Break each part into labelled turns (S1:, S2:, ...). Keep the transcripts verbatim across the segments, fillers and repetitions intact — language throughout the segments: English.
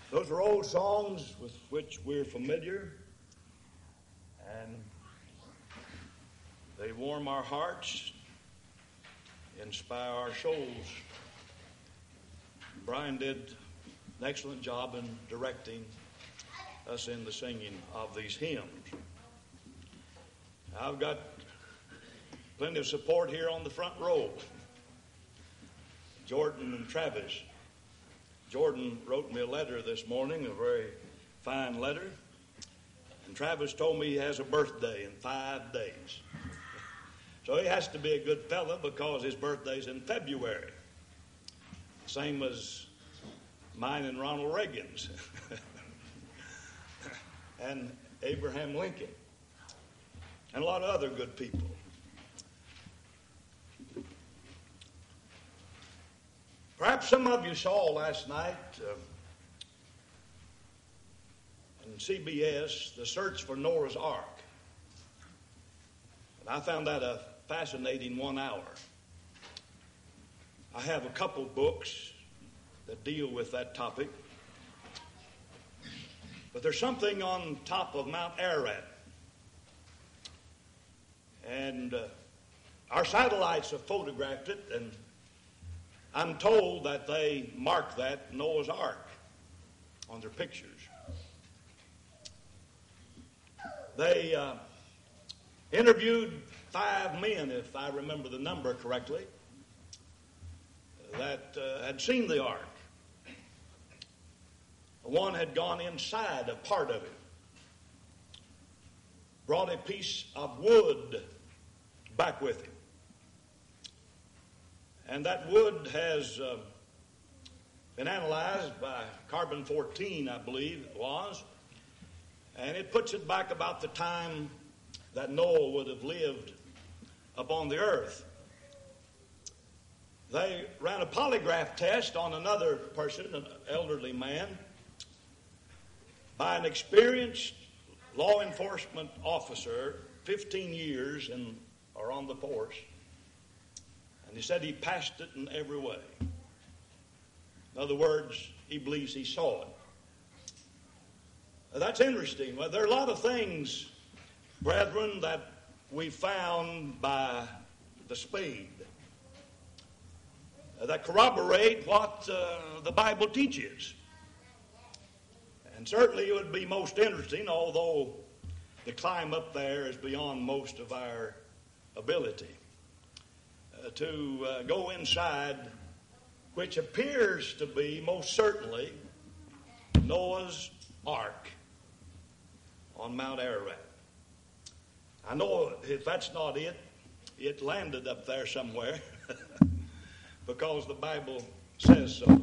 S1: Those are old songs with which we're familiar, and they warm our hearts, inspire our souls. Brian did an excellent job in directing us in the singing of these hymns. I've got plenty of support here on the front row. Jordan and Travis. Jordan wrote me a letter this morning, a very fine letter. And Travis told me he has a birthday in five days. So he has to be a good fella because his birthday's in February. Same as mine and Ronald Reagan's. And Abraham Lincoln. And a lot of other good people. Perhaps some of you saw last night uh, on C B S The Search for Noah's Ark. And I found that a fascinating one hour. I have a couple books that deal with that topic. But there's something on top of Mount Ararat. And uh, our satellites have photographed it, and I'm told that they marked that Noah's Ark on their pictures. They uh, interviewed five men, if I remember the number correctly, that uh, had seen the ark. One had gone inside a part of it, brought a piece of wood back with him. And that wood has uh, been analyzed by carbon fourteen, I believe it was, and it puts it back about the time that Noah would have lived upon the earth. They ran a polygraph test on another person, an elderly man, by an experienced law enforcement officer, fifteen years in, or on the force. And he said he passed it in every way. In other words, he believes he saw it. Now, that's interesting. Well, there are a lot of things, brethren, that we found by the spade uh, that corroborate what uh, the Bible teaches. And certainly it would be most interesting, although the climb up there is beyond most of our ability. Uh, to uh, go inside, which appears to be most certainly Noah's Ark on Mount Ararat. I know if that's not it, it landed up there somewhere because the Bible says so.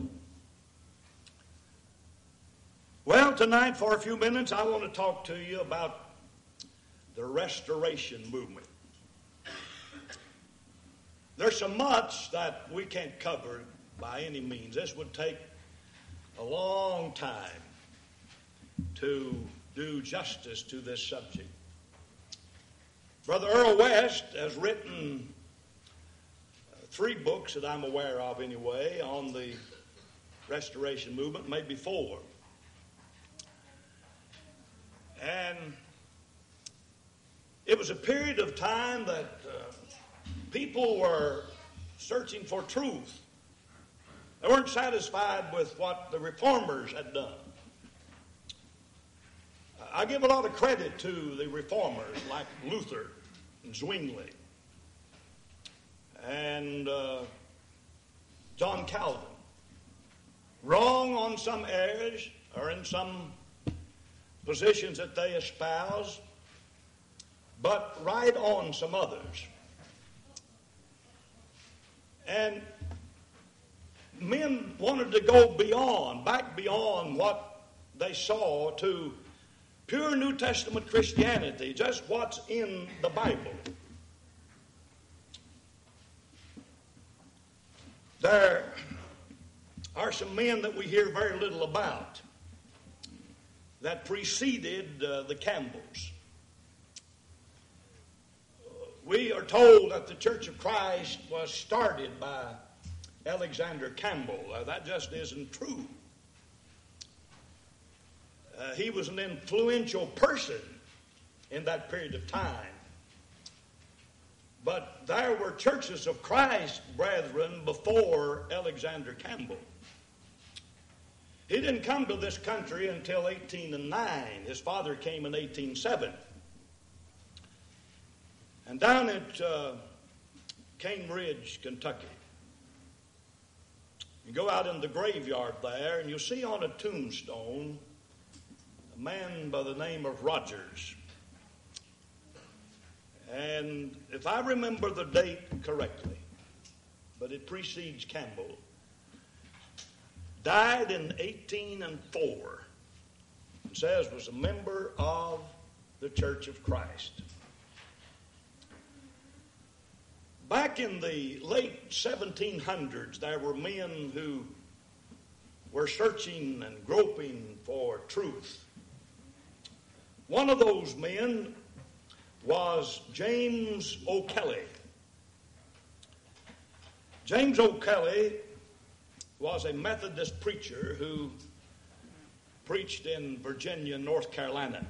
S1: Well, tonight for a few minutes I want to talk to you about the restoration movement. There's so much that we can't cover by any means. This would take a long time to do justice to this subject. Brother Earl West has written three books that I'm aware of anyway on the restoration movement, maybe four. And it was a period of time that uh, people were searching for truth. They weren't satisfied with what the reformers had done. I give a lot of credit to the reformers like Luther and Zwingli and uh, John Calvin. Wrong on some areas or in some positions that they espouse, but right on some others. And men wanted to go beyond, back beyond what they saw to pure New Testament Christianity, just what's in the Bible. There are some men that we hear very little about that preceded uh, the Campbells. We are told that the Church of Christ was started by Alexander Campbell. Uh, that just isn't true. he was an influential person in that period of time. But there were churches of Christ, brethren, before Alexander Campbell. He didn't come to this country until eighteen oh nine. His father came in eighteen oh seven. And down at uh, Cane Ridge, Kentucky, you go out in the graveyard there, and you'll see on a tombstone a man by the name of Rogers. And if I remember the date correctly, but it precedes Campbell, died in eighteen oh four. It says was a member of the Church of Christ. Back in the late seventeen hundreds, there were men who were searching and groping for truth. One of those men was James O'Kelly. James O'Kelly was a Methodist preacher who preached in Virginia and North Carolina.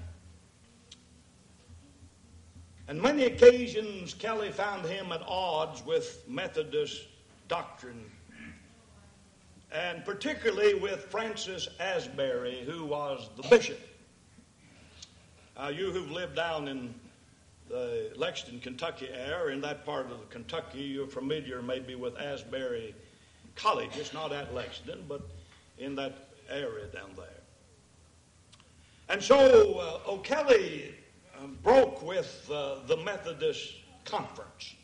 S1: On many occasions, Kelly found him at odds with Methodist doctrine, and particularly with Francis Asbury, who was the bishop. Uh, you who've lived down in the Lexington, Kentucky area, in that part of Kentucky, you're familiar maybe with Asbury College. It's not at Lexington, but in that area down there. And so uh, O'Kelly uh, broke with uh, the Methodist Conference.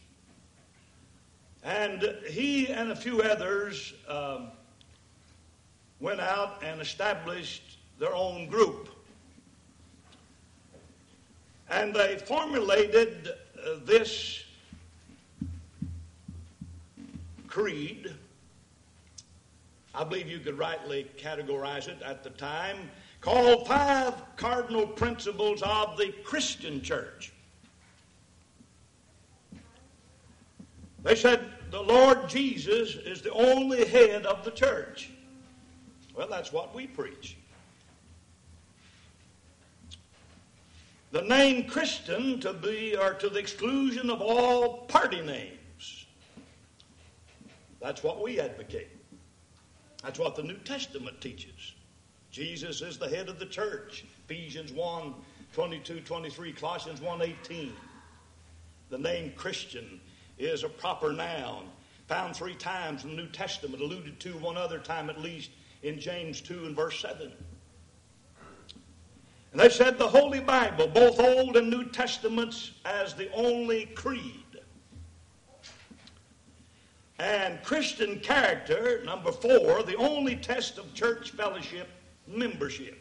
S1: And he and a few others um, went out and established their own group. And they formulated uh, this creed. I believe you could rightly categorize it at the time, called Five Cardinal Principles of the Christian Church. They said the Lord Jesus is the only head of the church. Well, that's what we preach. The name Christian to be or to the exclusion of all party names. That's what we advocate. That's what the New Testament teaches. Jesus is the head of the church. Ephesians one, twenty-two, twenty-three, Colossians one, eighteen. The name Christian is a proper noun, found three times in the New Testament, alluded to one other time at least in James two and verse seven. And they said the Holy Bible, both Old and New Testaments, as the only creed. And Christian character, number four, the only test of church fellowship membership.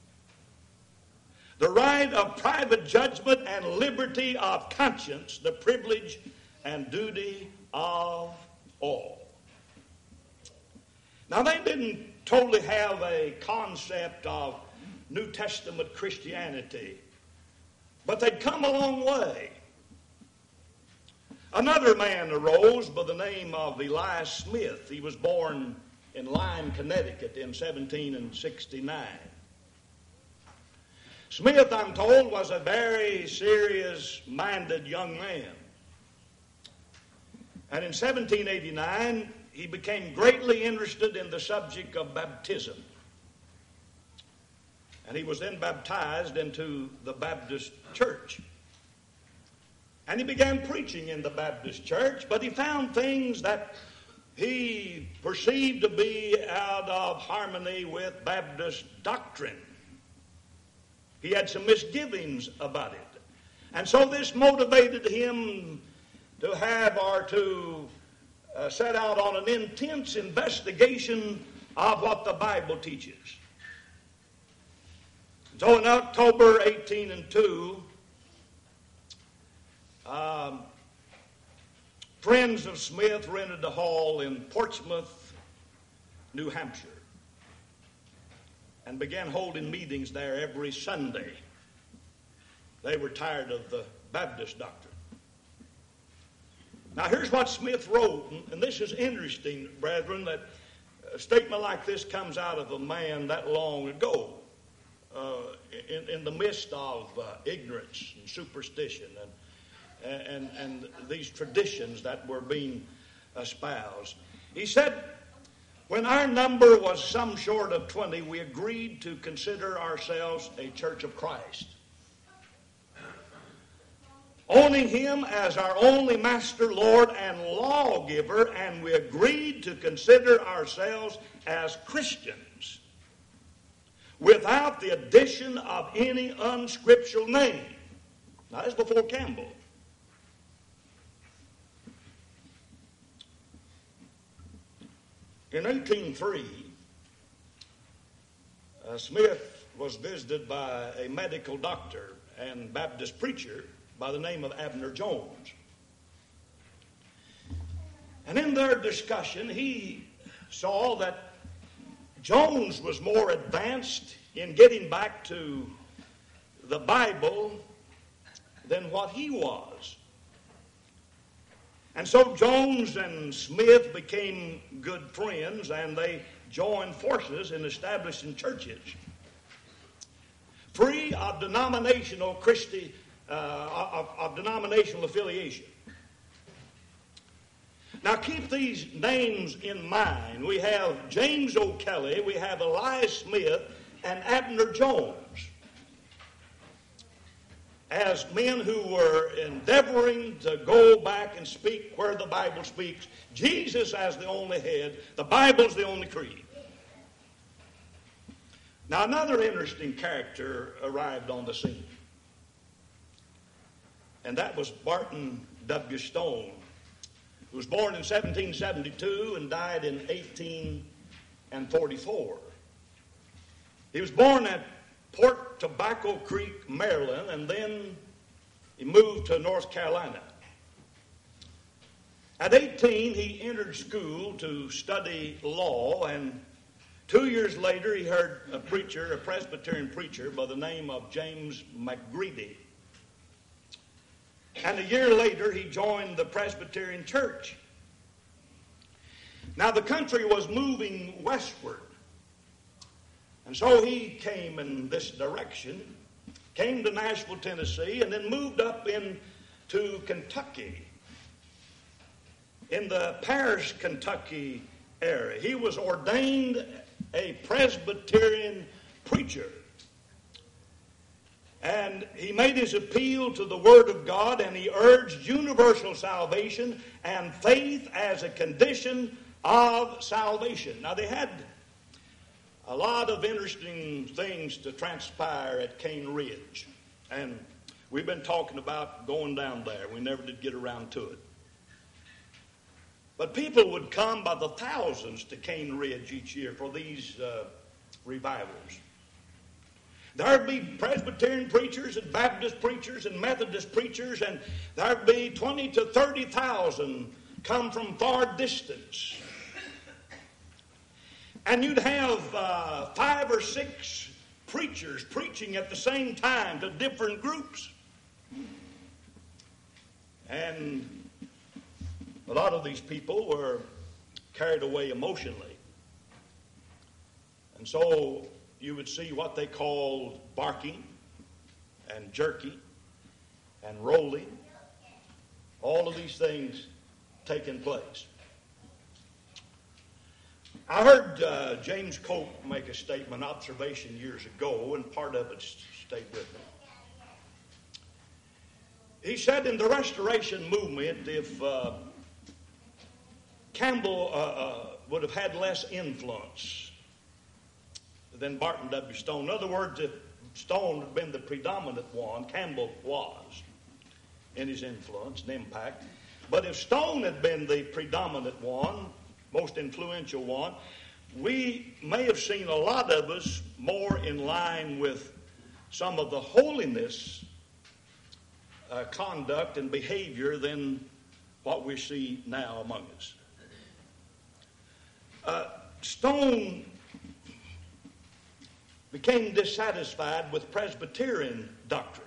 S1: The right of private judgment and liberty of conscience, the privilege and duty of all. Now, they didn't totally have a concept of New Testament Christianity, but they'd come a long way. Another man arose by the name of Elias Smith. He was born in Lyme, Connecticut in seventeen sixty-nine. Smith, I'm told, was a very serious-minded young man. And in seventeen eighty-nine, he became greatly interested in the subject of baptism. And he was then baptized into the Baptist church. And he began preaching in the Baptist church, but he found things that he perceived to be out of harmony with Baptist doctrine. He had some misgivings about it. And so this motivated him to have or to uh, set out on an intense investigation of what the Bible teaches. So in October eighteen oh two, um, friends of Smith rented a hall in Portsmouth, New Hampshire, and began holding meetings there every Sunday. They were tired of the Baptist doctrine. Now here's what Smith wrote, and this is interesting, brethren, that a statement like this comes out of a man that long ago. Uh, in, in the midst of uh, ignorance and superstition and, and, and these traditions that were being espoused. He said, when our number was some short of twenty, we agreed to consider ourselves a church of Christ, owning him as our only master, Lord, and lawgiver, and we agreed to consider ourselves as Christians without the addition of any unscriptural name. Now, that's before Campbell. In eighteen oh three, uh, Smith was visited by a medical doctor and Baptist preacher by the name of Abner Jones. And in their discussion, he saw that Jones was more advanced in getting back to the Bible than what he was. And so Jones and Smith became good friends, and they joined forces in establishing churches free of denominational Christi, uh, of, of denominational affiliation. Now keep these names in mind. We have James O'Kelly, we have Elias Smith, and Abner Jones as men who were endeavoring to go back and speak where the Bible speaks. Jesus as the only head, the Bible's the only creed. Now another interesting character arrived on the scene, and that was Barton W. Stone, who was born in seventeen seventy-two and died in eighteen forty-four. He was born at Port Tobacco Creek, Maryland, and then he moved to North Carolina. At eighteen, he entered school to study law, and two years later, he heard a preacher, a Presbyterian preacher by the name of James McGreedy. And a year later, he joined the Presbyterian Church. Now, the country was moving westward. And so he came in this direction, came to Nashville, Tennessee, and then moved up into Kentucky, in the Paris, Kentucky area. He was ordained a Presbyterian preacher. And he made his appeal to the Word of God, and he urged universal salvation and faith as a condition of salvation. Now, they had a lot of interesting things to transpire at Cane Ridge. And we've been talking about going down there. We never did get around to it. But people would come by the thousands to Cane Ridge each year for these uh, revivals. There'd be Presbyterian preachers and Baptist preachers and Methodist preachers, and there'd be twenty to thirty thousand come from far distance. And you'd have uh, five or six preachers preaching at the same time to different groups. And a lot of these people were carried away emotionally. And so you would see what they called barking and jerking and rolling. All of these things taking place. I heard uh, James Cope make a statement, observation years ago, and part of it stayed with me. He said in the Restoration movement, if uh, Campbell uh, uh, would have had less influence than Barton W. Stone. In other words, if Stone had been the predominant one, Campbell was in his influence and impact. But if Stone had been the predominant one, most influential one, we may have seen a lot of us more in line with some of the holiness uh, conduct and behavior than what we see now among us. Uh, Stone became dissatisfied with Presbyterian doctrine.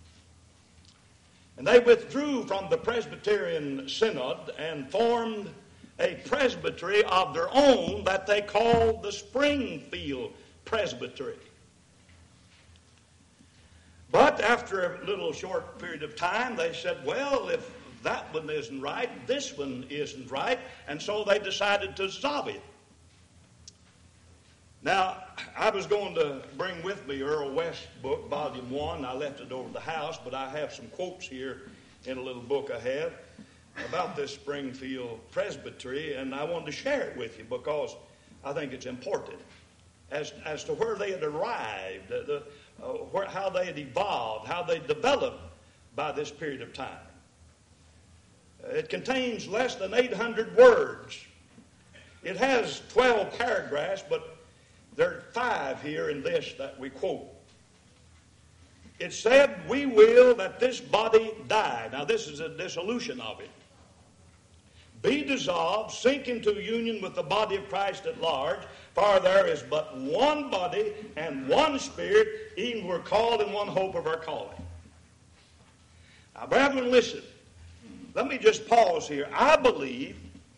S1: And they withdrew from the Presbyterian Synod and formed a presbytery of their own that they called the Springfield Presbytery. But after a little short period of time, they said, well, if that one isn't right, this one isn't right, and so they decided to dissolve it. Now, I was going to bring with me Earl West's book, Volume one. I left it over at the house, but I have some quotes here in a little book I have about this Springfield Presbytery, and I wanted to share it with you because I think it's important as, as to where they had arrived, the, uh, where, how they had evolved, how they developed by this period of time. It contains less than eight hundred words. It has twelve paragraphs, but there are five here in this that we quote. It said, we will that this body die. Now this is a dissolution of it. Be dissolved, sink into union with the body of Christ at large, for there is but one body and one spirit, even we're called in one hope of our calling. Now, brethren, listen. Let me just pause here. I believe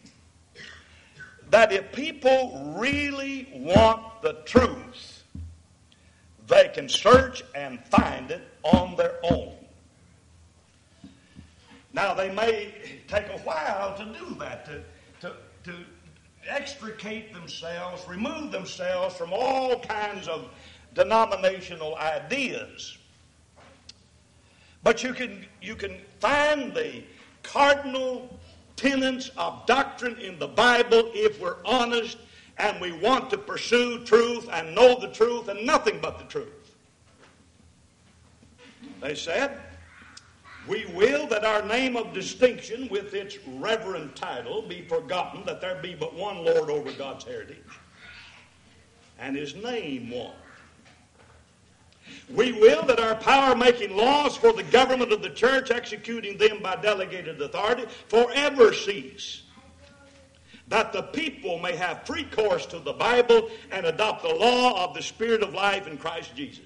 S1: that if people really want the truth, they can search and find it on their own. Now, they may take a while to do that, to, to, to extricate themselves, remove themselves from all kinds of denominational ideas. But you can, you can find the cardinal tenets of doctrine in the Bible if we're honest and we want to pursue truth and know the truth and nothing but the truth. They said, we will that our name of distinction with its reverend title be forgotten, that there be but one Lord over God's heritage, and his name one. We will that our power making laws for the government of the church, executing them by delegated authority, forever cease, that the people may have free course to the Bible and adopt the law of the Spirit of life in Christ Jesus.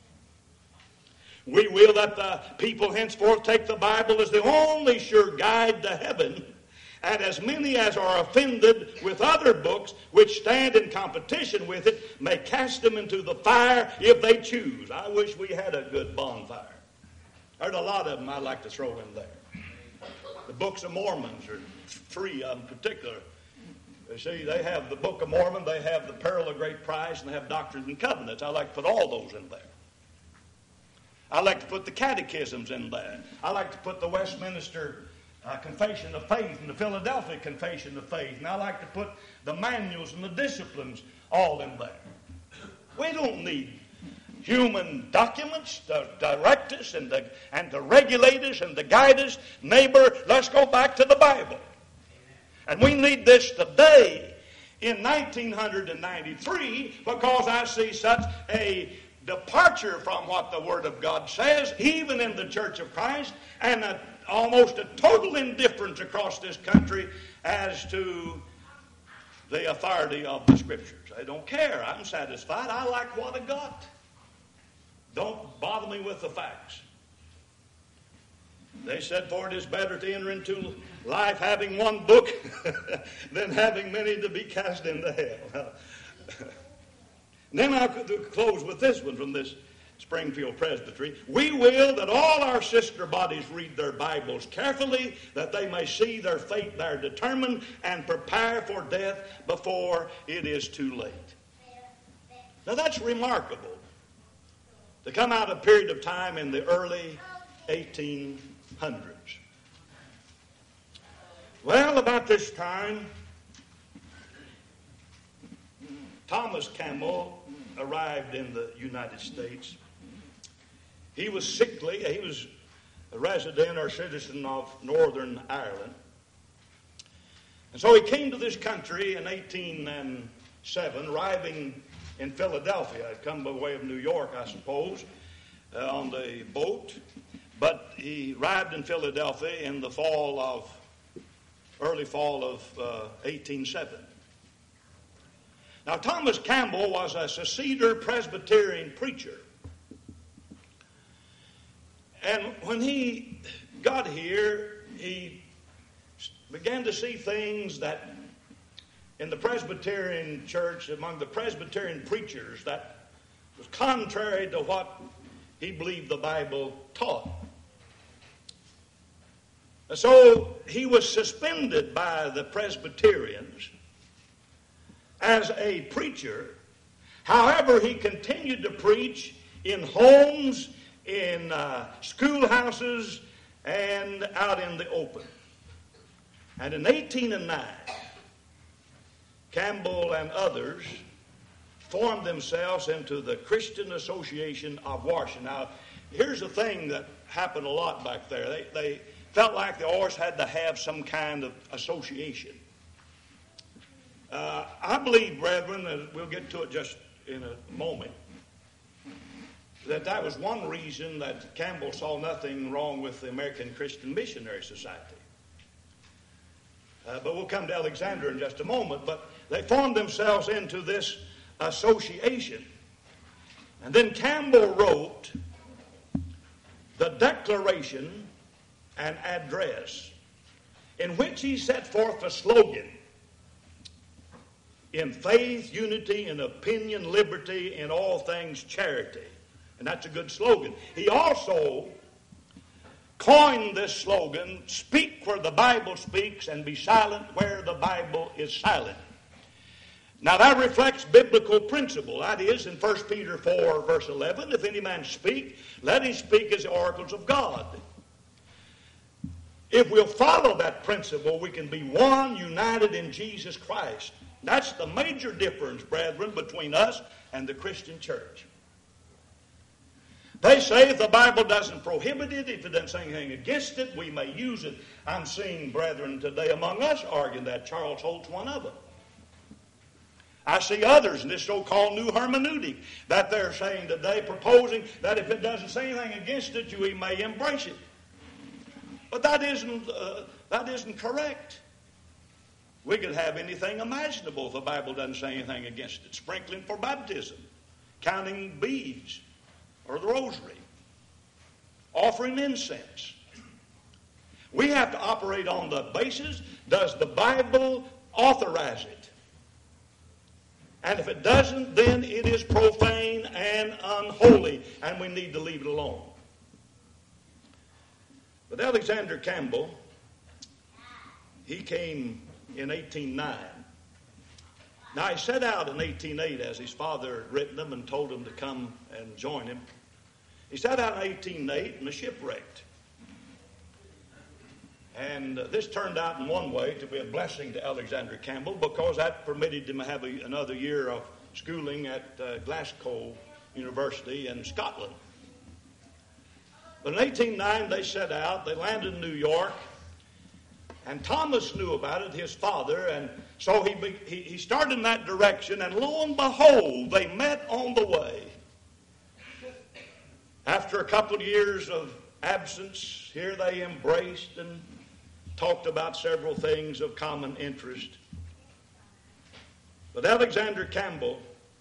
S1: We will that the people henceforth take the Bible as the only sure guide to heaven, and as many as are offended with other books which stand in competition with it may cast them into the fire if they choose. I wish we had a good bonfire. There's a lot of them I'd like to throw in there. The books of Mormons are three of them in particular. You see, they have the Book of Mormon, they have the Pearl of Great Price, and they have Doctrines and Covenants. I like to put all those in there. I like to put the catechisms in there. I like to put the Westminster uh, Confession of Faith and the Philadelphia Confession of Faith. And I like to put the manuals and the disciplines all in there. We don't need human documents to direct us and to, and to regulate us and to guide us. Neighbor, let's go back to the Bible. And we need this today in nineteen ninety-three because I see such a departure from what the Word of God says, even in the Church of Christ, and a, almost a total indifference across this country as to the authority of the Scriptures. I don't care. I'm satisfied. I like what I got. Don't bother me with the facts. They said, for it is better to enter into life having one book than having many to be cast into hell. And then I'll close with this one from this Springfield Presbytery. We will that all our sister bodies read their Bibles carefully, that they may see their fate there determined and prepare for death before it is too late. Now that's remarkable. To come out of a period of time in the early eighteen hundreds. Well, about this time, Thomas Campbell arrived in the United States. He was sickly. He was a resident or citizen of Northern Ireland. And so he came to this country in eighteen oh seven, arriving in Philadelphia. He'd come by way of New York, I suppose, uh, on the boat. But he arrived in Philadelphia in the fall of, early fall of uh, eighteen oh seven. Now, Thomas Campbell was a Seceder Presbyterian preacher. And when he got here, he began to see things that in the Presbyterian church, among the Presbyterian preachers, that was contrary to what he believed the Bible taught. So he was suspended by the Presbyterians as a preacher. However, he continued to preach in homes, in uh, schoolhouses, and out in the open. And in eighteen oh nine, Campbell and others formed themselves into the Christian Association of Washington. Now, here's the thing that happened a lot back there. They, they felt like they always had to have some kind of association. Uh, I believe, brethren, and we'll get to it just in a moment, that that was one reason that Campbell saw nothing wrong with the American Christian Missionary Society. Uh, but we'll come to Alexander in just a moment. But they formed themselves into this association. And then Campbell wrote the Declaration and Address, in which he set forth a slogan: in faith, unity, in opinion, liberty, in all things, charity. And that's a good slogan. He also coined this slogan: speak where the Bible speaks and be silent where the Bible is silent. Now that reflects biblical principle. That is, in First Peter four, verse eleven, if any man speak, let him speak as the oracles of God. If we'll follow that principle, we can be one, united in Jesus Christ. That's the major difference, brethren, between us and the Christian church. They say if the Bible doesn't prohibit it, if it doesn't say anything against it, we may use it. I'm seeing brethren today among us arguing that. Charles Holt's one of them. I see others in this so-called new hermeneutic that they're saying today, proposing that if it doesn't say anything against it, you may embrace it. But that isn't, uh, that isn't correct. We could have anything imaginable if the Bible doesn't say anything against it. Sprinkling for baptism, counting beads, or the rosary, offering incense. We have to operate on the basis, does the Bible authorize it? And if it doesn't, then it is profane and unholy, and we need to leave it alone. But Alexander Campbell, he came in eighteen oh nine. Now, he set out in eighteen oh eight as his father had written him and told him to come and join him. He set out in eighteen oh eight and was shipwrecked. And uh, this turned out in one way to be a blessing to Alexander Campbell, because that permitted him to have a, another year of schooling at uh, Glasgow University in Scotland. But in eighteen oh nine they set out, they landed in New York, and Thomas knew about it, his father, and so he, be, he, he started in that direction, and lo and behold, they met on the way. After a couple of years of absence, here they embraced and talked about several things of common interest. But Alexander Campbell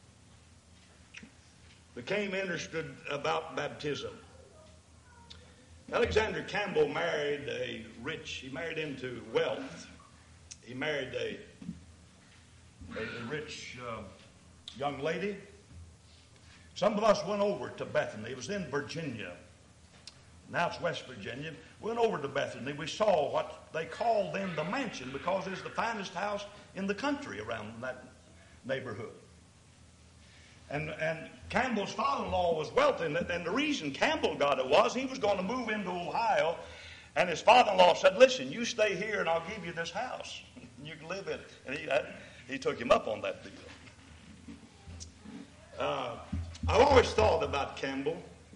S1: became interested about baptism. Alexander Campbell married a rich, he married into wealth. He married a, a, a rich uh, young lady. Some of us went over to Bethany. It was in Virginia. Now it's West Virginia. We went over to Bethany. We saw what they called then the mansion, because it's the finest house in the country around that neighborhood. And, and Campbell's father-in-law was wealthy, and the, and the reason Campbell got it was he was going to move into Ohio, and his father-in-law said, listen, you stay here and I'll give you this house. You can live in it. And he, he took him up on that deal. Uh, I've always thought about Campbell.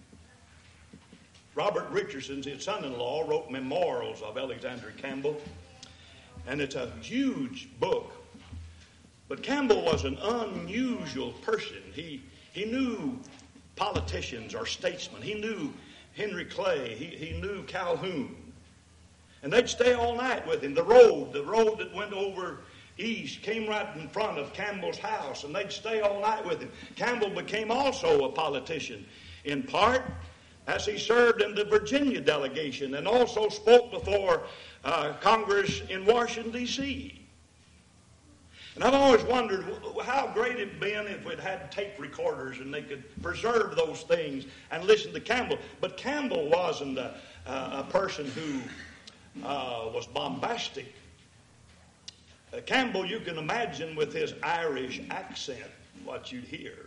S1: Robert Richardson, his son-in-law, wrote Memorials of Alexander Campbell, and it's a huge book. But Campbell was an unusual person. He, he knew politicians or statesmen. He knew Henry Clay. He, he knew Calhoun. And they'd stay all night with him. The road, the road that went over east came right in front of Campbell's house, and they'd stay all night with him. Campbell became also a politician, in part as he served in the Virginia delegation and also spoke before uh, Congress in Washington, D C And I've always wondered how great it'd been if we'd had tape recorders and they could preserve those things and listen to Campbell. But Campbell wasn't a, a person who uh, was bombastic. Uh, Campbell, you can imagine with his Irish accent what you'd hear.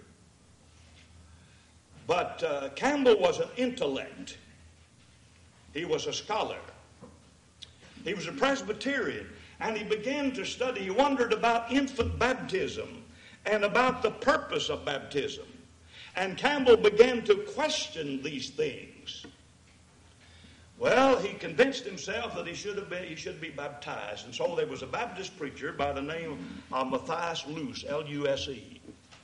S1: But uh, Campbell was an intellect. He was a scholar. He was a Presbyterian. And he began to study. He wondered about infant baptism and about the purpose of baptism. And Campbell began to question these things. Well, he convinced himself that he should have been, he should be baptized. And so there was a Baptist preacher by the name of Matthias Luce, L U S E.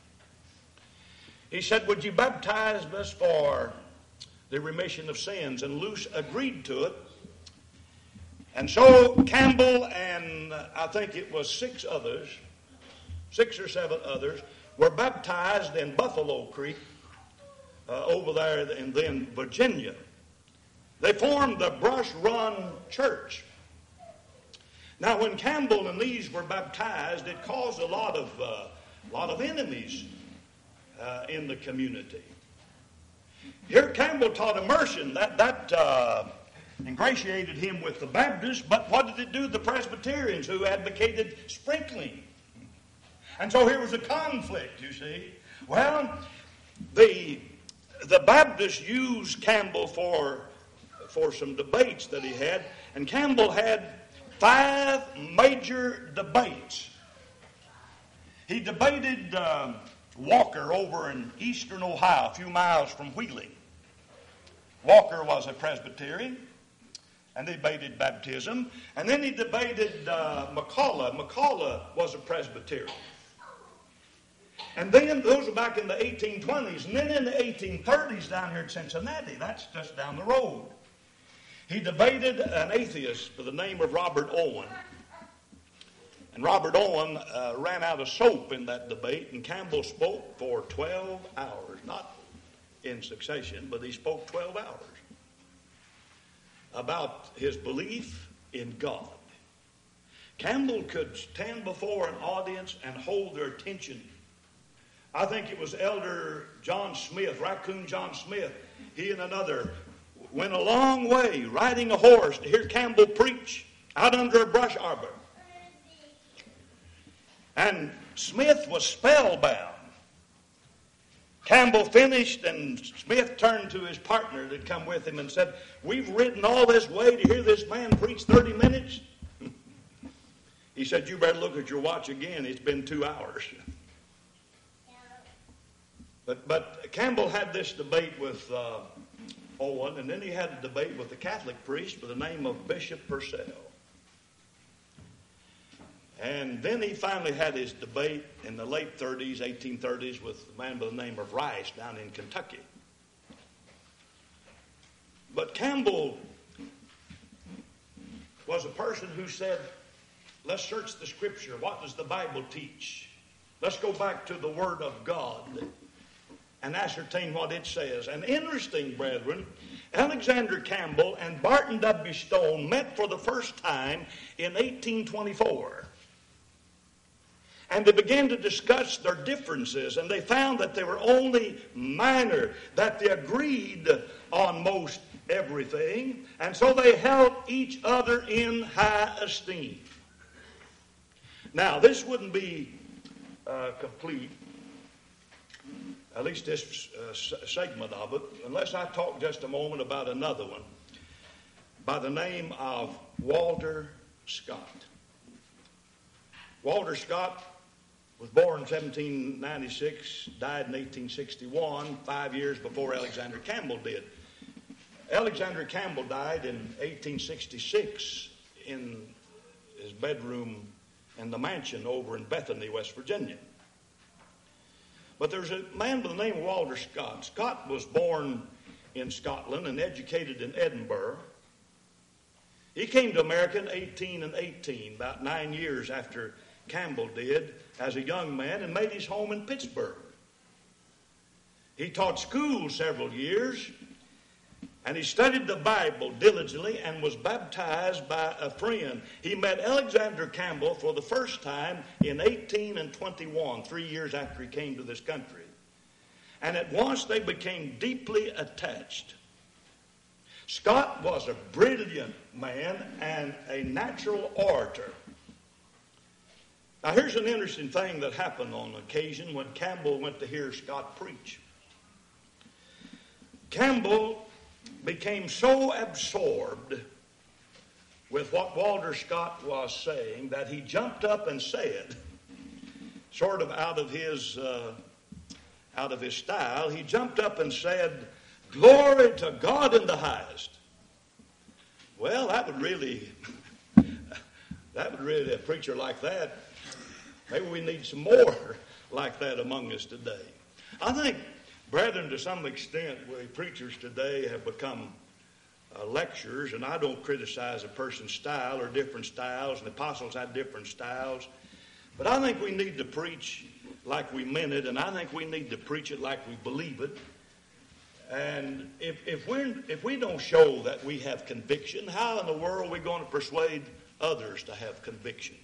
S1: He said, "Would you baptize us for the remission of sins?" And Luce agreed to it. And so Campbell and uh, I think it was six others, six or seven others, were baptized in Buffalo Creek uh, over there in then Virginia. They formed the Brush Run Church. Now, when Campbell and these were baptized, it caused a lot of uh, lot of enemies uh, in the community. Here, Campbell taught immersion. That that. Uh, ingratiated him with the Baptists, but what did it do to the Presbyterians who advocated sprinkling? And so here was a conflict, you see. Well, the the Baptists used Campbell for, for some debates that he had, and Campbell had five major debates. He debated uh, Walker over in eastern Ohio, a few miles from Wheeling. Walker was a Presbyterian, and they debated baptism. And then he debated uh, McCullough. McCullough was a Presbyterian. And then, those were back in the eighteen twenties. And then in the eighteen thirties down here in Cincinnati, that's just down the road, he debated an atheist by the name of Robert Owen. And Robert Owen uh, ran out of soap in that debate, and Campbell spoke for twelve hours. Not in succession, but he spoke twelve hours about his belief in God. Campbell could stand before an audience and hold their attention. I think it was Elder John Smith, Raccoon John Smith. He and another went a long way riding a horse to hear Campbell preach out under a brush arbor. And Smith was spellbound. Campbell finished, and Smith turned to his partner that had come with him and said, "We've ridden all this way to hear this man preach thirty minutes. He said, "You better look at your watch again. It's been two hours. But, but Campbell had this debate with uh, Owen, and then he had a debate with a Catholic priest by the name of Bishop Purcell. And then he finally had his debate in the late thirties, eighteen thirties, with a man by the name of Rice down in Kentucky. But Campbell was a person who said, let's search the Scripture. What does the Bible teach? Let's go back to the Word of God and ascertain what it says. And interesting, brethren, Alexander Campbell and Barton W. Stone met for the first time in eighteen twenty-four. And they began to discuss their differences, and they found that they were only minor, that they agreed on most everything, and so they held each other in high esteem. Now, this wouldn't be uh, complete, at least this uh, segment of it, unless I talk just a moment about another one by the name of Walter Scott. Walter Scott was born in seventeen ninety-six, died in eighteen sixty-one, five years before Alexander Campbell did. Alexander Campbell died in eighteen sixty-six in his bedroom in the mansion over in Bethany, West Virginia. But there's a man by the name of Walter Scott. Scott was born in Scotland and educated in Edinburgh. He came to America in eighteen eighteen, about nine years after Campbell did, as a young man, and made his home in Pittsburgh. He taught school several years, And he studied the Bible diligently and was baptized by a friend. He met Alexander Campbell for the first time in eighteen twenty-one, three years after he came to this country. And at once they became deeply attached. Scott was a brilliant man and a natural orator. Now here's an interesting thing that happened on occasion when Campbell went to hear Scott preach. Campbell became so absorbed with what Walter Scott was saying that he jumped up and said, sort of out of his uh, out of his style, he jumped up and said, "Glory to God in the highest." Well, that would really, that would really, a preacher like that, maybe we need some more like that among us today. I think, brethren, to some extent, we preachers today have become uh, lecturers, and I don't criticize a person's style or different styles, and the apostles had different styles, but I think we need to preach like we meant it, and I think we need to preach it like we believe it. And if, if, we're, if we don't show that we have conviction, how in the world are we going to persuade others to have conviction?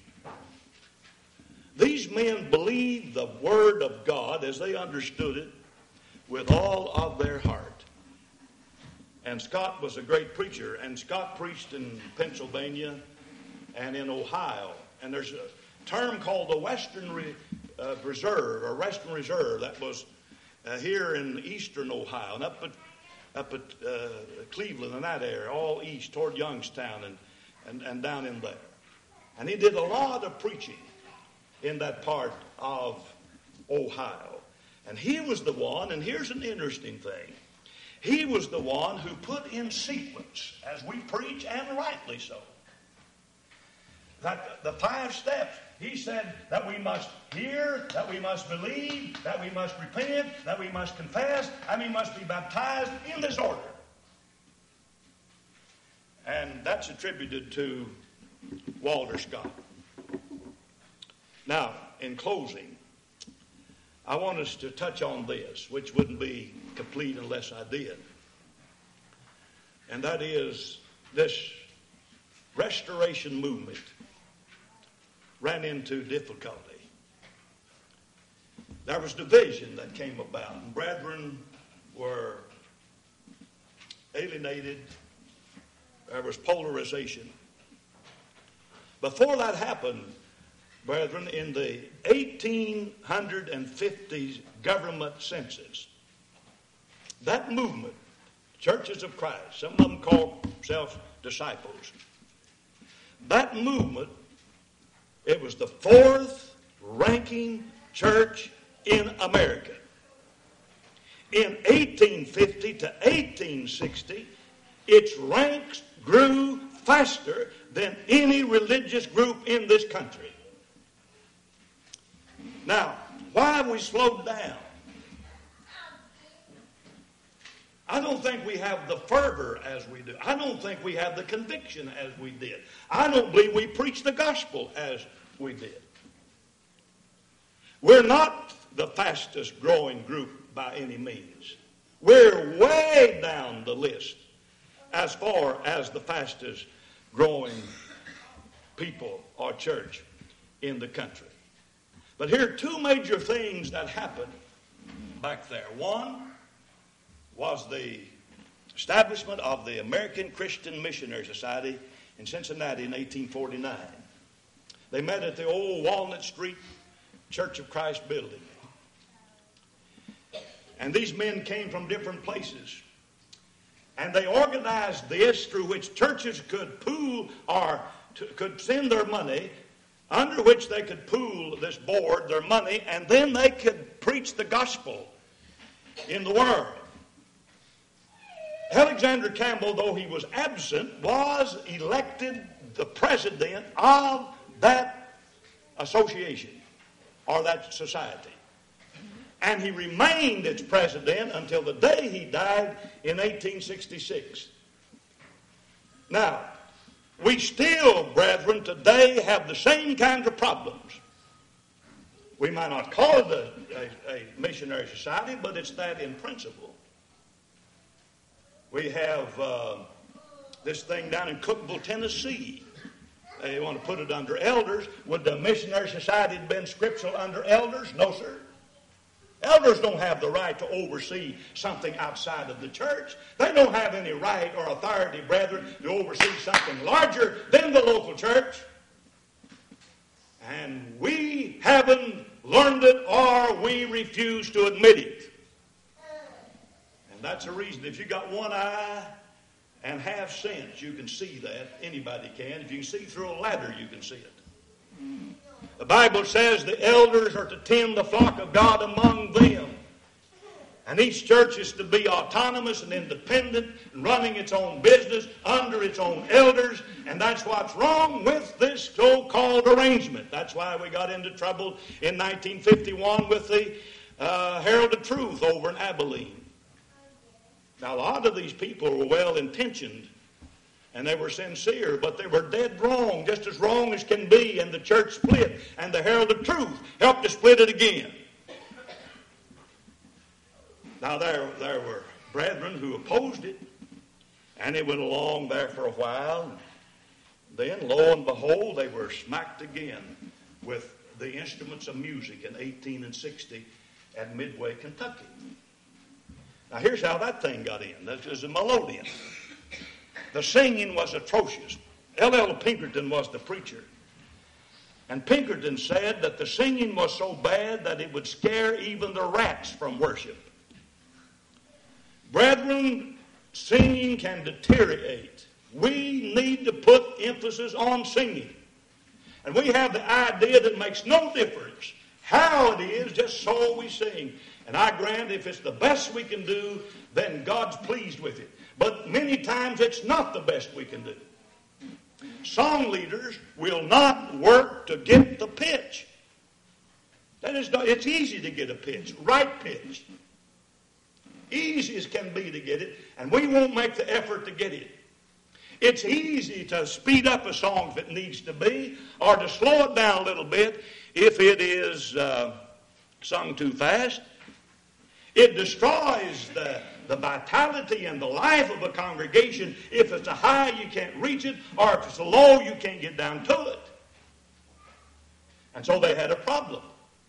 S1: These men believed the Word of God as they understood it with all of their heart. And Scott was a great preacher, and Scott preached in Pennsylvania and in Ohio. And there's a term called the Western Re, uh, Reserve, or Western Reserve, that was uh, here in eastern Ohio, and up at, up at uh, Cleveland and that area, all east toward Youngstown and, and, and down in there. And he did a lot of preaching in that part of Ohio. And he was the one, and here's an interesting thing, he was the one who put in sequence, as we preach, and rightly so, that the five steps. He said that we must hear, that we must believe, that we must repent, that we must confess, and we must be baptized in this order. And that's attributed to Walter Scott. Now, in closing, I want us to touch on this, which wouldn't be complete unless I did. And that is this restoration movement ran into difficulty. There was division that came about, and brethren were alienated. There was polarization. Before that happened, brethren, in the eighteen fifty government census, that movement, Churches of Christ, some of them call themselves disciples, that movement, it was the fourth ranking church in America. In eighteen fifty to eighteen sixty, its ranks grew faster than any religious group in this country. Now, why have we slowed down? I don't think we have the fervor as we do. I don't think we have the conviction as we did. I don't believe we preach the gospel as we did. We're not the fastest growing group by any means. We're way down the list as far as the fastest growing people or church in the country. But here are two major things that happened back there. One was the establishment of the American Christian Missionary Society in Cincinnati in eighteen forty-nine. They met at the old Walnut Street Church of Christ building. And these men came from different places. And they organized this through which churches could pool or to, could send their money, under which they could pool this board, their money, and then they could preach the gospel in the world. Alexander Campbell, though he was absent, was elected the president of that association or that society. And he remained its president until the day he died in eighteen sixty-six. Now, we still, brethren, today have the same kinds of problems. We might not call it a, a, a missionary society, but it's that in principle. We have uh, this thing down in Cookeville, Tennessee. They want to put it under elders. Would the Missionary Society have been scriptural under elders? No, sir. Elders don't have the right to oversee something outside of the church. They don't have any right or authority, brethren, to oversee something larger than the local church. And we haven't learned it, or we refuse to admit it. And that's the reason. If you got one eye and have sense, you can see that. Anybody can. If you can see through a ladder, you can see it. The Bible says the elders are to tend the flock of God among them. And each church is to be autonomous and independent and running its own business under its own elders. And that's what's wrong with this so-called arrangement. That's why we got into trouble in nineteen fifty-one with the uh, Herald of Truth over in Abilene. Now, a lot of these people were well-intentioned and they were sincere, but they were dead wrong, just as wrong as can be, and the church split, and the Herald of Truth helped to split it again. Now, there, there were brethren who opposed it, and it went along there for a while. Then, lo and behold, they were smacked again with the instruments of music in eighteen and sixty at Midway, Kentucky. Now, here's how that thing got in. This is a melodeon. The singing was atrocious. L L Pinkerton was the preacher. And Pinkerton said that the singing was so bad that it would scare even the rats from worship. Brethren, singing can deteriorate. We need to put emphasis on singing. And we have the idea that it makes no difference how it is, just so we sing. And I grant if it's the best we can do, then God's pleased with it. But many times it's not the best we can do. Song leaders will not work to get the pitch. That is not, it's easy to get a pitch, right pitch. Easy as can be to get it, and we won't make the effort to get it. It's easy to speed up a song if it needs to be, or to slow it down a little bit if it is uh, sung too fast. It destroys the, the vitality and the life of a congregation. If it's a high, you can't reach it, or if it's a low, you can't get down to it. And so they had a problem.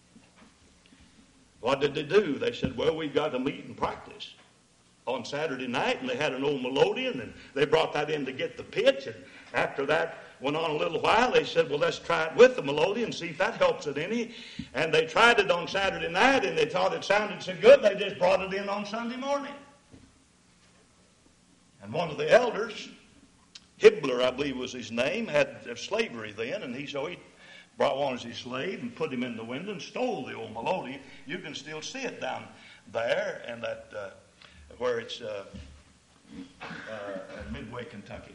S1: What did they do? They said, well, we've got to meet and practice on Saturday night, and they had an old melodeon, and they brought that in to get the pitch, and after that went on a little while, they said, well, let's try it with the melodeon and see if that helps it any. And they tried it on Saturday night, and they thought it sounded so good, they just brought it in on Sunday morning. And one of the elders, Hibbler, I believe was his name, had slavery then, and he so he brought one as his slave and put him in the window and stole the old melodeon. You can still see it down there, and that uh, where it's uh, uh, at Midway, Kentucky.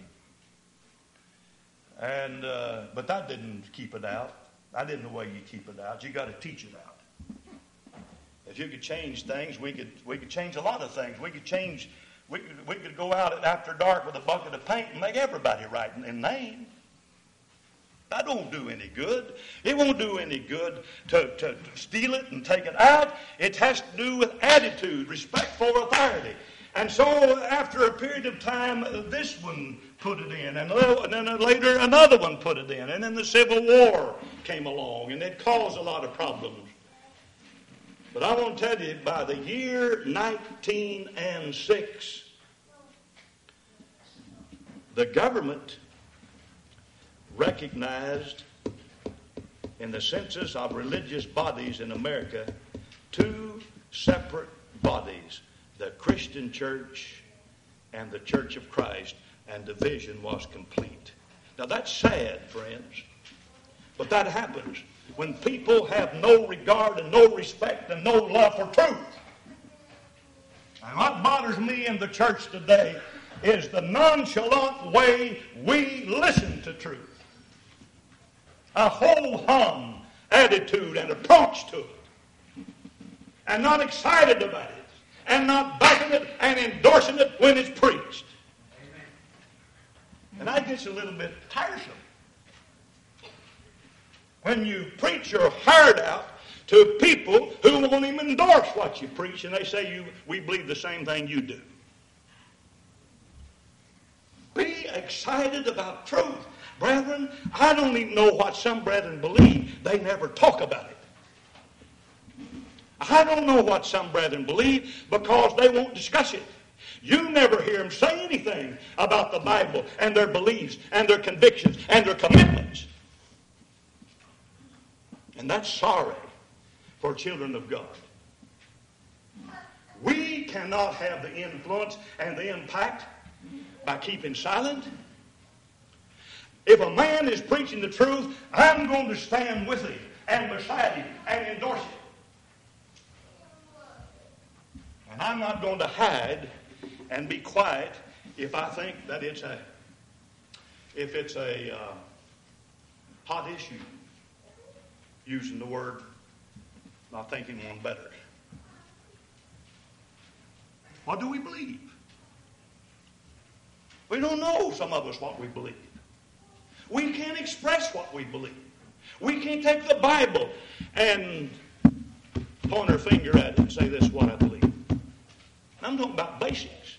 S1: And uh, but that didn't keep it out. I didn't know the way you keep it out. You got to teach it out. If you could change things, we could we could change a lot of things. We could change. We could, we could go out after dark with a bucket of paint and make everybody right in, in name. That don't do any good. It won't do any good to, to, to steal it and take it out. It has to do with attitude, respect for authority. And so after a period of time, this one put it in, and then later another one put it in, and then the Civil War came along, and it caused a lot of problems. But I want to tell you, by the year nineteen oh six, the government recognized in the census of religious bodies in America two separate bodies, the Christian church and the Church of Christ, and division was complete. Now that's sad, friends, but that happens when people have no regard and no respect and no love for truth. And what bothers me in the church today is the nonchalant way we listen to truth. A ho-hum attitude and approach to it, and not excited about it, and not backing it and endorsing it when it's preached. Amen. And that gets a little bit tiresome. When you preach your heart out to people who won't even endorse what you preach, and they say, "You, we believe the same thing you do." be excited about truth. Brethren, I don't even know what some brethren believe. They never talk about it. I don't know what some brethren believe because they won't discuss it. You never hear them say anything about the Bible and their beliefs and their convictions and their commitments. And that's sorry for children of God. We cannot have the influence and the impact by keeping silent. If a man is preaching the truth, I'm going to stand with him and beside him and endorse it. And I'm not going to hide and be quiet if I think that it's a if it's a uh, hot issue. Using the word, not thinking one better. What do we believe? We don't know, some of us, what we believe. We can't express what we believe. We can't take the Bible and point our finger at it and say, this is what I believe. I'm talking about basics.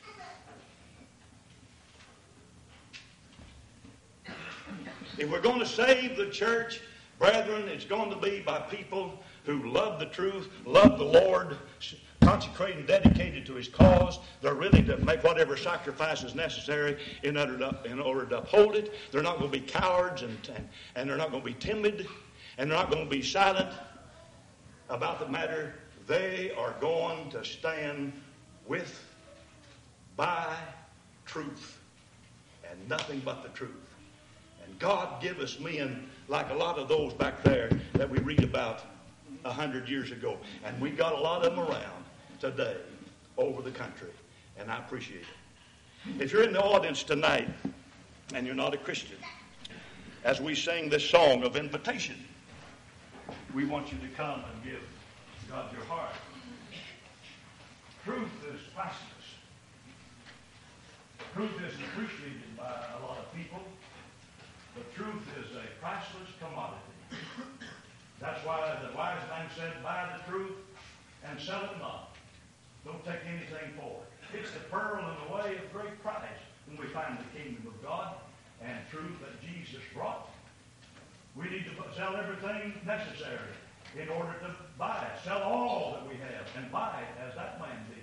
S1: If we're going to save the church, brethren, it's going to be by people who love the truth, love the Lord, consecrated and dedicated to His cause. They're willing to make whatever sacrifice is necessary in order to, in order to uphold it. They're not going to be cowards, and, and, and they're not going to be timid, and they're not going to be silent about the matter. They are going to stand with, by truth, and nothing but the truth. And God give us men like a lot of those back there that we read about a hundred years ago. And we got a lot of them around today over the country. And I appreciate it. If you're in the audience tonight and you're not a Christian, as we sing this song of invitation, we want you to come and give God your heart. Truth is priceless. Truth isn't appreciated by a lot of people. But truth is a priceless commodity. That's why the wise man said, buy the truth and sell it not. Don't take anything for it. It's the pearl in the way of great price when we find the kingdom of God and truth that Jesus brought. We need to sell everything necessary in order to buy it. Sell all that we have and buy it as that man did.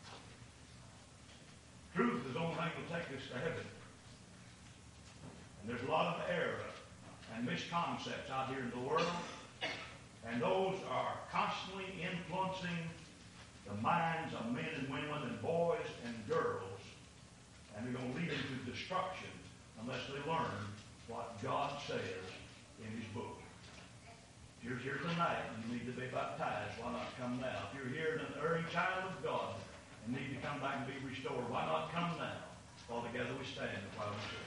S1: Truth is the only thing that will take us to heaven. And there's a lot of error and misconceptions out here in the world. And those are constantly influencing the minds of men and women and boys and girls. And they're going to lead them to destruction unless they learn what God says in His book. If you're here tonight and you need to be baptized, why not come now? If you're here an erring child of God and need to come back and be restored, why not come now? All together we stand while we sing.